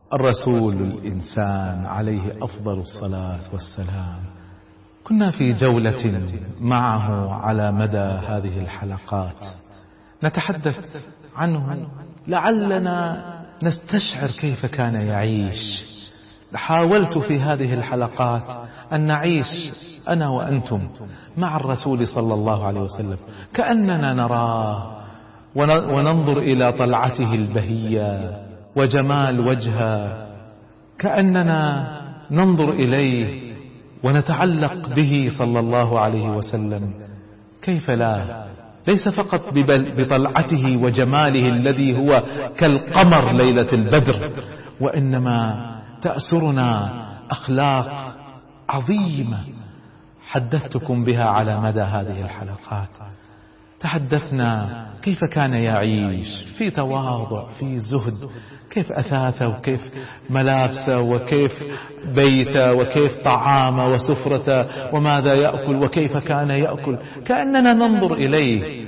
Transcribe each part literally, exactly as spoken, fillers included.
الرسول الإنسان عليه أفضل الصلاة والسلام. كنا في جولة معه على مدى هذه الحلقات نتحدث عنه لعلنا نستشعر كيف كان يعيش. حاولت في هذه الحلقات أن نعيش أنا وأنتم مع الرسول صلى الله عليه وسلم كأننا نراه وننظر إلى طلعته البهية وجمال وجهه، كأننا ننظر إليه ونتعلق به صلى الله عليه وسلم. كيف لا؟ ليس فقط بطلعته وجماله الذي هو كالقمر ليلة البدر، وإنما تأسرنا أخلاق عظيمة حدثتكم بها على مدى هذه الحلقات. تحدثنا كيف كان يعيش في تواضع، في زهد، كيف أثاثه وكيف ملابسه وكيف بيته وكيف طعامه وسفرته وماذا يأكل وكيف كان يأكل، كأننا ننظر إليه.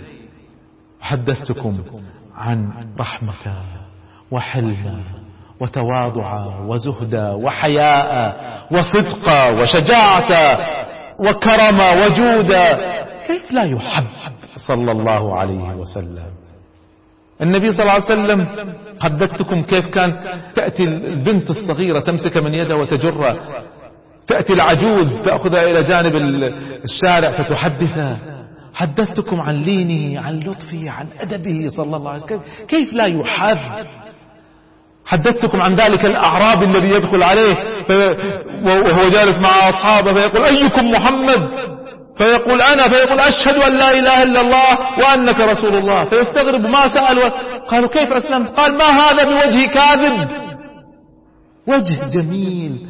حدثتكم عن رحمته وحلمه وتواضعه وزهده وحياءه وصدقه وشجاعته وكرمه وجوده. كيف لا يحب صلى الله عليه وسلم؟ النبي صلى الله عليه وسلم حدثتكم كيف كان تأتي البنت الصغيرة تمسك من يده وتجره، تأتي العجوز تأخذها إلى جانب الشارع فتحدثه. حدثتكم عن لينه، عن لطفه، عن أدبه صلى الله عليه وسلم. كيف لا يحب؟ حدثتكم عن ذلك الأعرابي الذي يدخل عليه وهو جالس مع أصحابه فيقول أيكم محمد؟ فيقول أنا، فيقول أشهد أن لا إله إلا الله وأنك رسول الله. فيستغرب ما سأل، قالوا كيف أسلمت؟ قال ما هذا بوجه كاذب، وجه جميل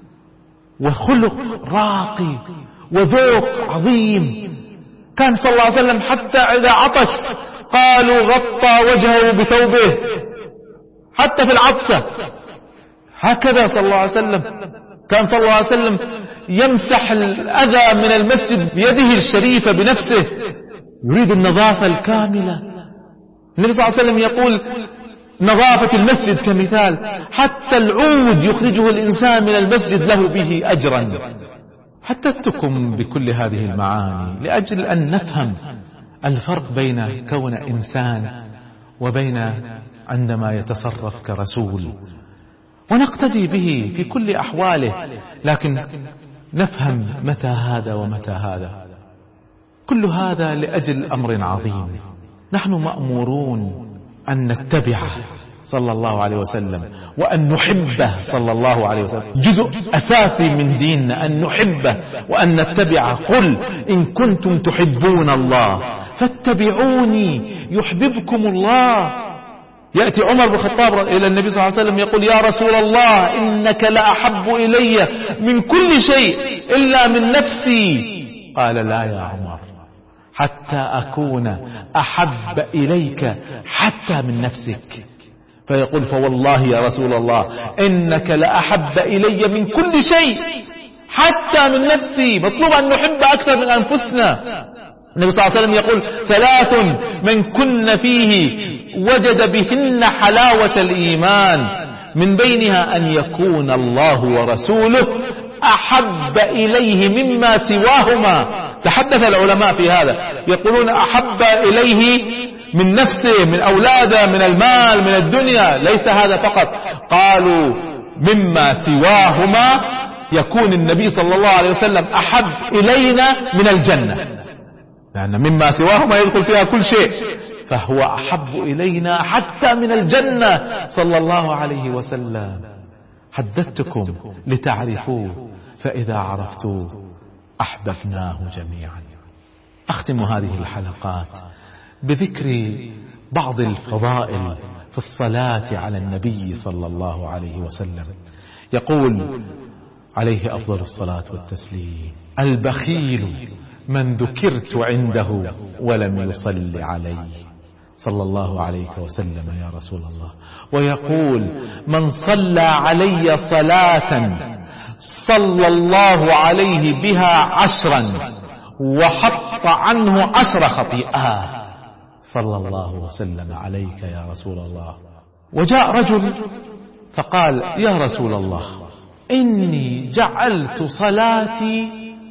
وخلق راقي وذوق عظيم. كان صلى الله عليه وسلم حتى إذا عطس قالوا غطى وجهه بثوبه، حتى في العطسة هكذا صلى الله عليه وسلم. كان صلى الله عليه وسلم يمسح الأذى من المسجد بيده الشريفة بنفسه، يريد النظافة الكاملة. النبي صلى الله عليه وسلم يقول نظافة المسجد كمثال، حتى العود يخرجه الإنسان من المسجد له به أجرا. حدثتكم بكل هذه المعاني لأجل أن نفهم الفرق بين كون إنسان وبين عندما يتصرف كرسول، ونقتدي به في كل أحواله، لكن نفهم متى هذا ومتى هذا. كل هذا لأجل أمر عظيم. نحن مأمورون أن نتبعه صلى الله عليه وسلم وأن نحبه صلى الله عليه وسلم. جزء أساسي من ديننا أن نحبه وأن نتبعه. قل إن كنتم تحبون الله فاتبعوني يحببكم الله. يأتي عمر بن الخطاب إلى النبي صلى الله عليه وسلم يقول يا رسول الله إنك لأحب إلي من كل شيء إلا من نفسي. قال لا يا عمر حتى أكون أحب إليك حتى من نفسك. فيقول فوالله يا رسول الله إنك لأحب إلي من كل شيء حتى من نفسي. مطلوب أن نحب أكثر من أنفسنا. النبي صلى الله عليه وسلم يقول ثلاث من كن فيه وجد بهن حلاوة الإيمان، من بينها أن يكون الله ورسوله أحب إليه مما سواهما. تحدث العلماء في هذا، يقولون أحب إليه من نفسه، من أولاده، من المال، من الدنيا. ليس هذا فقط، قالوا مما سواهما يكون النبي صلى الله عليه وسلم أحب إلينا من الجنة، لأن مما سواهما يدخل فيها كل شيء، فهو أحب إلينا حتى من الجنة صلى الله عليه وسلم. حدثتكم لتعرفوه، فإذا عرفتوه أحببناه جميعا. أختم هذه الحلقات بذكر بعض الفضائل في الصلاة على النبي صلى الله عليه وسلم. يقول عليه أفضل الصلاة والتسليم البخيل من ذكرت عنده ولم يصل علي صلى الله عليه وسلم يا رسول الله. ويقول من صلى علي صلاة صلى الله عليه بها عشرا وحط عنه عشر خطيئات صلى الله وسلم عليك يا رسول الله. وجاء رجل فقال يا رسول الله إني جعلت صلاتي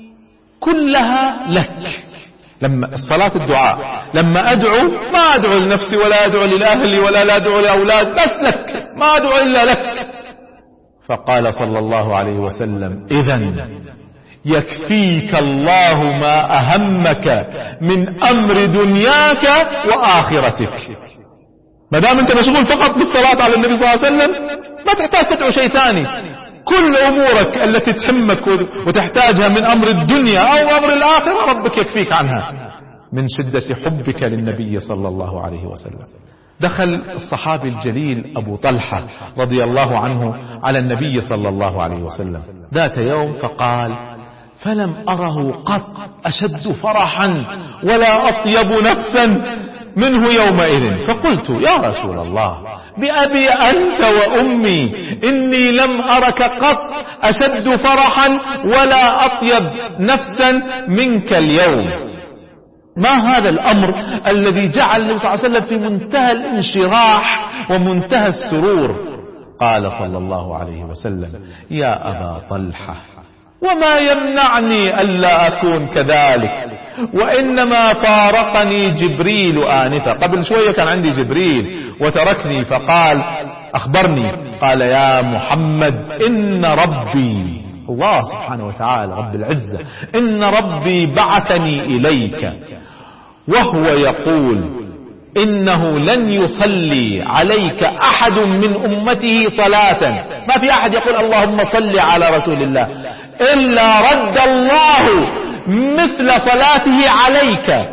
كلها لك. لما الصلاة الدعاء، لما أدعو ما أدعو لنفسي ولا أدعو لأهلي ولا لا أدعو لأولاد، بس لك، ما أدعو إلا لك. فقال صلى الله عليه وسلم إذن يكفيك الله ما أهمك من أمر دنياك وآخرتك. ما دام أنت مشغول فقط بالصلاة على النبي صلى الله عليه وسلم ما تحتاج تدعو شيء ثاني. كل أمورك التي تهمك وتحتاجها من أمر الدنيا أو أمر الآخرة ربك يكفيك عنها من شدة حبك للنبي صلى الله عليه وسلم. دخل الصحابي الجليل أبو طلحة رضي الله عنه على النبي صلى الله عليه وسلم ذات يوم فقال فلم أره قط أشد فرحا ولا أطيب نفسا منه يومئذ. فقلت يا رسول الله بأبي أنت وأمي إني لم أرك قط أشد فرحا ولا أطيب نفسا منك اليوم. ما هذا الأمر الذي جعل النبي صلى الله عليه وسلم في منتهى الانشراح ومنتهى السرور؟ قال صلى الله عليه وسلم يا أبا طلحة وما يمنعني ألا أكون كذلك، وإنما فارقني جبريل آنفا. قبل شوية كان عندي جبريل وتركني فقال أخبرني قال يا محمد إن ربي الله سبحانه وتعالى رب العزة إن ربي بعثني إليك وهو يقول إنه لن يصلي عليك أحد من أمته صلاة، ما في أحد يقول اللهم صل على رسول الله إلا رد الله مثل صلاته عليك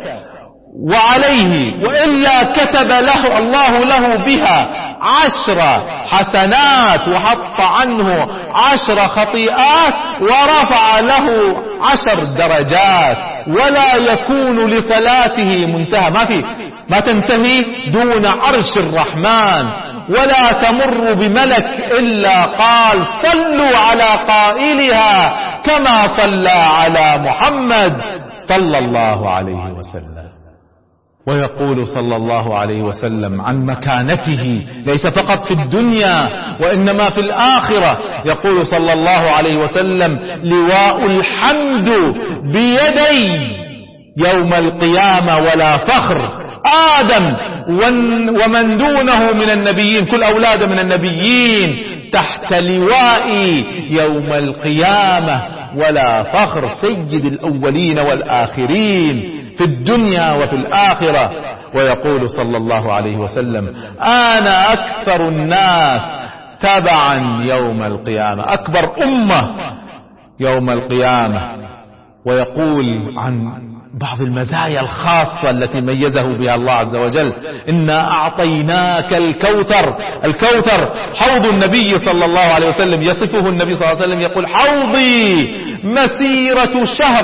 وعليه، وإلا كتب له الله له بها عشر حسنات وحط عنه عشر خطيئات ورفع له عشر درجات، ولا يكون لصلاته منتهى، ما في ما تنتهي دون عرش الرحمن، ولا تمر بملك إلا قال صلوا على قائلها كما صلى على محمد صلى الله عليه وسلم. ويقول صلى الله عليه وسلم عن مكانته ليس فقط في الدنيا وإنما في الآخرة، يقول صلى الله عليه وسلم لواء الحمد بيدي يوم القيامة ولا فخر، آدم ومن دونه من النبيين كل أولاد من النبيين تحت لوائي يوم القيامة ولا فخر، سيد الأولين والآخرين في الدنيا وفي الآخرة. ويقول صلى الله عليه وسلم أنا أكثر الناس تبعا يوم القيامة، أكبر أمة يوم القيامة. ويقول عن بعض المزايا الخاصة التي ميزه بها الله عز وجل إنا أعطيناك الكوثر. الكوثر حوض النبي صلى الله عليه وسلم، يصفه النبي صلى الله عليه وسلم يقول حوضي مسيرة شهر،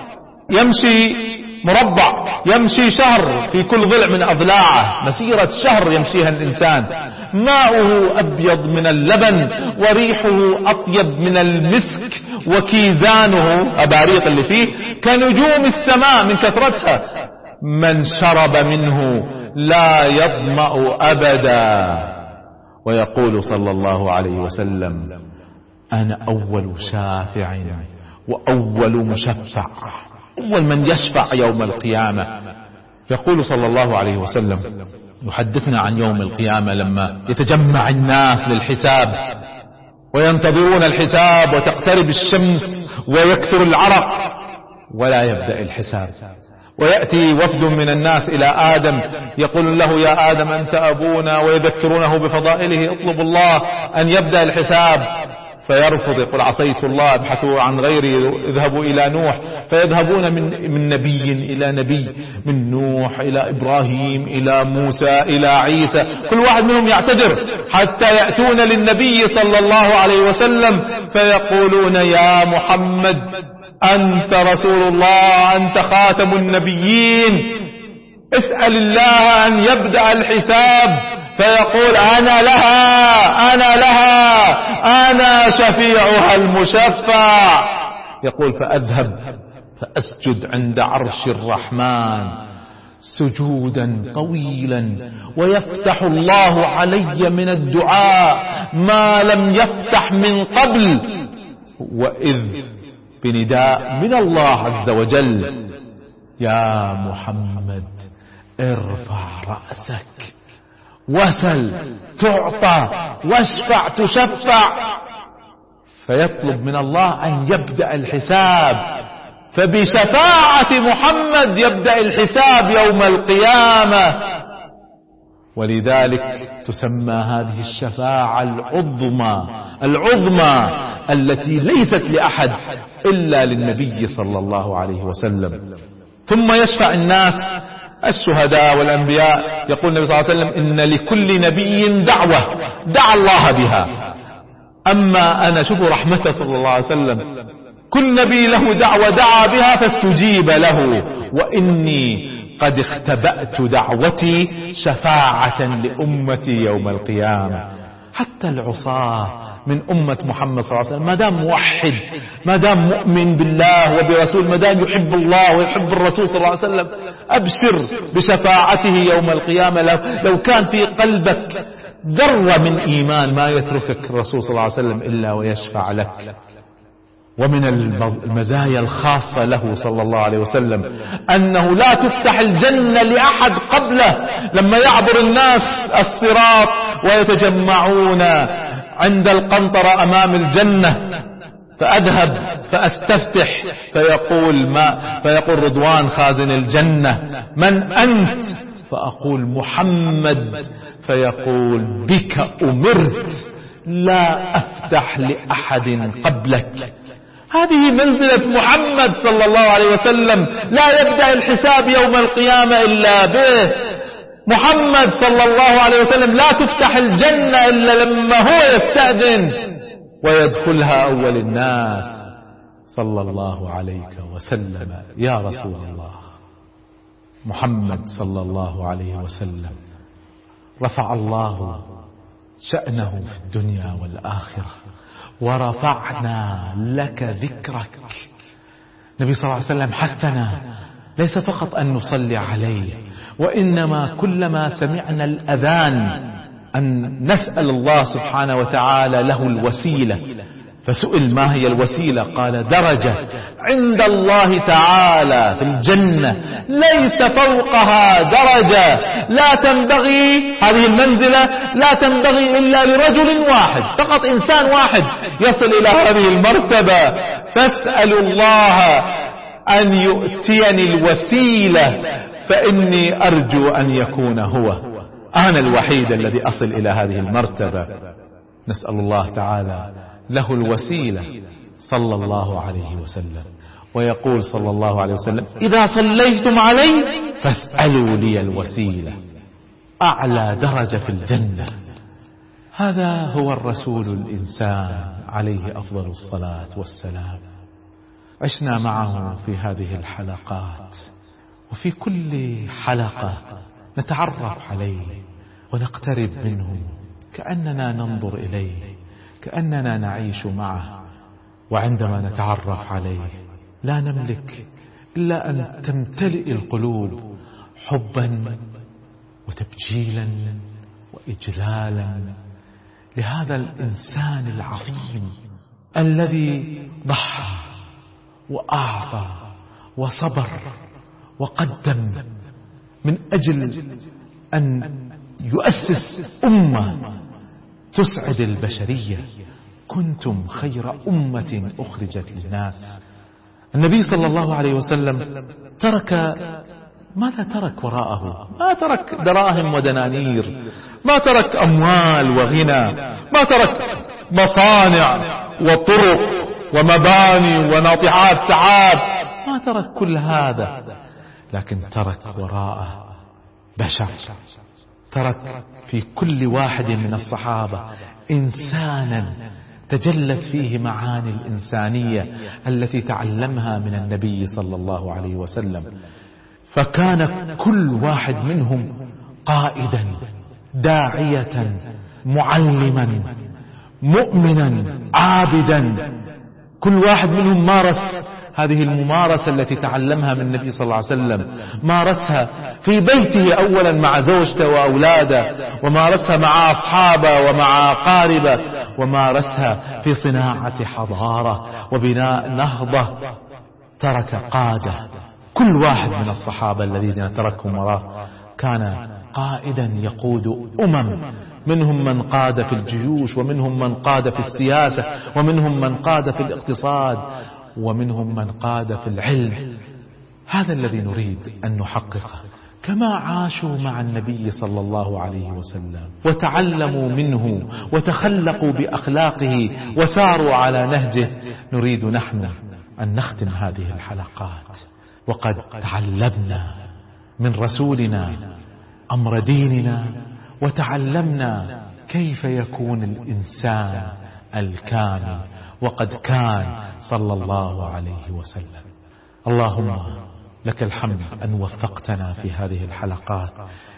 يمشي مربع يمشي شهر في كل ضلع من أضلاعه، مسيرة شهر يمشيها الإنسان، ماؤه أبيض من اللبن وريحه أطيب من المسك، وكيزانه أباريق اللي فيه كنجوم السماء من كثرتها، من شرب منه لا يظمأ أبدا. ويقول صلى الله عليه وسلم أنا أول شافع وأول مشفع، أول من يشفع يوم القيامة. يقول صلى الله عليه وسلم يحدثنا عن يوم القيامة لما يتجمع الناس للحساب وينتظرون الحساب وتقترب الشمس ويكثر العرق ولا يبدأ الحساب، ويأتي وفد من الناس إلى آدم يقول له يا آدم أنت أبونا، ويذكرونه بفضائله، اطلب الله أن يبدأ الحساب، فيرفض يقول عصيت الله ابحثوا عن غيري اذهبوا إلى نوح، فيذهبون من, من نبي إلى نبي، من نوح إلى إبراهيم إلى موسى إلى عيسى، كل واحد منهم يعتذر حتى يأتون للنبي صلى الله عليه وسلم فيقولون يا محمد أنت رسول الله أنت خاتم النبيين، اسأل الله أن يبدأ الحساب، فيقول أنا لها أنا لها أنا شفيعها المشفع. يقول فأذهب فأسجد عند عرش الرحمن سجودا طويلا، ويفتح الله علي من الدعاء ما لم يفتح من قبل، وإذ بنداء من الله عز وجل: يا محمد ارفع رأسك وسل تعطى واشفع تشفع، فيطلب من الله أن يبدأ الحساب، فبشفاعة محمد يبدأ الحساب يوم القيامة. ولذلك تسمى هذه الشفاعة العظمى العظمى التي ليست لأحد إلا للنبي صلى الله عليه وسلم. ثم يشفع الناس الشهداء والأنبياء. يقول النبي صلى الله عليه وسلم: إن لكل نبي دعوة دعا الله بها. أما أنا، شوفوا رحمته صلى الله عليه وسلم، كل نبي له دعوة دعا بها فاستجيب له، وإني قد اختبأت دعوتي شفاعة لأمتي يوم القيامة. حتى العصاة من أمة محمد صلى الله عليه وسلم، ما دام موحد، ما دام مؤمن بالله وبرسول، ما دام يحب الله ويحب الرسول صلى الله عليه وسلم، أبشر بشفاعته يوم القيامة. لو, لو كان في قلبك ذرة من إيمان ما يتركك الرسول صلى الله عليه وسلم إلا ويشفع لك. ومن المزايا الخاصة له صلى الله عليه وسلم أنه لا تفتح الجنة لأحد قبله. لما يعبر الناس الصراط ويتجمعون عند القنطرة أمام الجنة، فأذهب فأستفتح فيقول ما فيقول رضوان خازن الجنة: من أنت؟ فأقول: محمد. فيقول: بك أمرت لا أفتح لأحد قبلك. هذه منزلة محمد صلى الله عليه وسلم، لا يبدأ الحساب يوم القيامة إلا به. محمد صلى الله عليه وسلم لا تفتح الجنة إلا لما هو يستأذن ويدخلها أول الناس. صلى الله عليك وسلم يا رسول الله. محمد صلى الله عليه وسلم رفع الله شأنه في الدنيا والآخرة، ورفعنا لك ذكرك. النبي صلى الله عليه وسلم حثنا ليس فقط أن نصلي عليه، وإنما كلما سمعنا الأذان أن نسأل الله سبحانه وتعالى له الوسيلة. فسئل: ما هي الوسيلة؟ قال: درجة عند الله تعالى في الجنة ليس فوقها درجة، لا تنبغي هذه المنزلة لا تنبغي إلا لرجل واحد فقط، إنسان واحد يصل إلى هذه المرتبة. فاسألوا الله أن يؤتيني الوسيلة فإني أرجو أن يكون هو، أنا الوحيد الذي أصل إلى هذه المرتبة. نسأل الله تعالى له الوسيلة صلى الله عليه وسلم. ويقول صلى الله عليه وسلم: إذا صليتم علي فاسألوا لي الوسيلة، أعلى درجة في الجنة. هذا هو الرسول الإنسان عليه أفضل الصلاة والسلام. عشنا معه في هذه الحلقات، وفي كل حلقة نتعرف عليه ونقترب منه كأننا ننظر إليه، كأننا نعيش معه. وعندما نتعرف عليه لا نملك إلا أن تمتلئ القلوب حبا وتبجيلا وإجلالا لهذا الإنسان العظيم الذي ضحى وأعطى وصبر وقدم من أجل أن يؤسس أمة تسعد البشرية. كنتم خير أمة أخرجت للناس. النبي صلى الله عليه وسلم ترك، ماذا ترك وراءه؟ ما ترك دراهم ودنانير، ما ترك أموال وغنى، ما ترك مصانع وطرق ومباني وناطحات سحاب، ما ترك كل هذا، لكن ترك وراءه بشر. ترك في كل واحد من الصحابة إنسانا تجلت فيه معاني الإنسانية التي تعلمها من النبي صلى الله عليه وسلم. فكان كل واحد منهم قائدا، داعية، معلما، مؤمنا، عابدا. كل واحد منهم مارس هذه الممارسة التي تعلمها من النبي صلى الله عليه وسلم مارسها في بيته أولا مع زوجته وأولاده، ومارسها مع أصحابه ومع أقاربه، ومارسها في صناعة حضارة وبناء نهضة. ترك قادة، كل واحد من الصحابة الذين تركهم وراه كان قائدا يقود أمم، منهم من قاد في الجيوش، ومنهم من قاد في السياسة، ومنهم من قاد في الاقتصاد، ومنهم من قاد في العلم. هذا الذي نريد أن نحققه. كما عاشوا مع النبي صلى الله عليه وسلم وتعلموا منه وتخلقوا بأخلاقه وساروا على نهجه، نريد نحن أن نختم هذه الحلقات وقد تعلمنا من رسولنا أمر ديننا، وتعلمنا كيف يكون الإنسان الكامل، وقد كان صلى الله عليه وسلم. اللهم لك الحمد أن وفقتنا في هذه الحلقات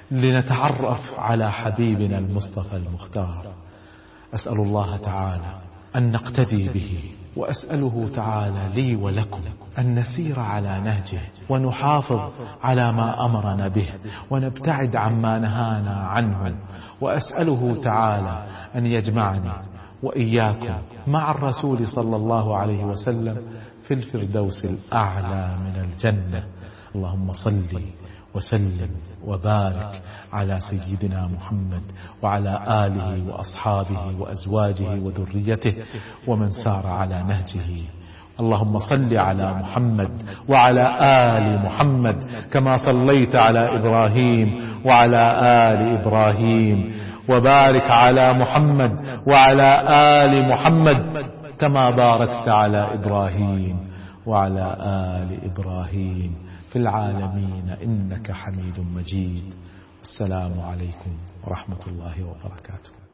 لنتعرف على حبيبنا المصطفى المختار. أسأل الله تعالى أن نقتدي به، وأسأله تعالى لي ولكم أن نسير على نهجه، ونحافظ على ما أمرنا به، ونبتعد عما نهانا عنه. وأسأله تعالى أن يجمعني وإياكم مع الرسول صلى الله عليه وسلم في الفردوس الأعلى من الجنة. اللهم صل وسلم وبارك على سيدنا محمد وعلى آله وأصحابه وأزواجه وذريته ومن سار على نهجه. اللهم صل على محمد وعلى آل محمد كما صليت على إبراهيم وعلى آل إبراهيم، وبارك على محمد وعلى آل محمد كما باركت على إبراهيم وعلى آل إبراهيم في العالمين إنك حميد مجيد. السلام عليكم ورحمة الله وبركاته.